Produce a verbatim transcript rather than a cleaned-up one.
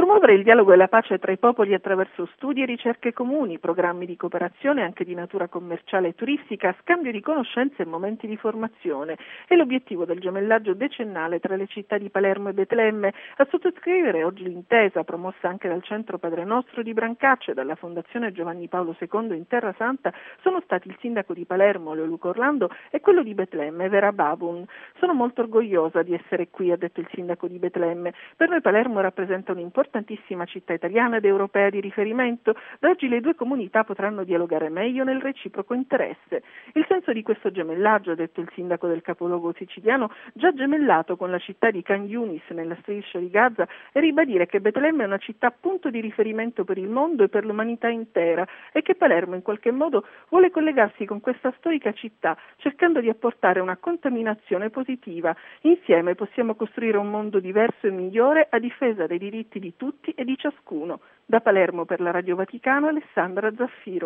Promuovere il dialogo e la pace tra i popoli attraverso studi e ricerche comuni, programmi di cooperazione anche di natura commerciale e turistica, scambio di conoscenze e momenti di formazione è l'obiettivo del gemellaggio decennale tra le città di Palermo e Betlemme. A sottoscrivere oggi l'intesa, promossa anche dal Centro Padre Nostro di Brancaccio e dalla Fondazione Giovanni Paolo secondo in Terra Santa, sono stati il sindaco di Palermo, Leo Luca Orlando, e quello di Betlemme, Vera Babun. Sono molto orgogliosa di essere qui, ha detto il sindaco di Betlemme. Per noi Palermo rappresenta un'importantissima città italiana ed europea di riferimento. Da oggi le due comunità potranno dialogare meglio nel reciproco interesse. Il senso di questo gemellaggio, ha detto il sindaco del capoluogo siciliano, già gemellato con la città di Khan Yunis nella striscia di Gaza, è ribadire che Betlemme è una città punto di riferimento per il mondo e per l'umanità intera e che Palermo in qualche modo vuole collegarsi con questa storica città cercando di apportare una contaminazione positiva. Insieme possiamo costruire un mondo diverso e migliore a difesa dei diritti di tutti e di ciascuno. Da Palermo per la Radio Vaticano, Alessandra Zaffiro.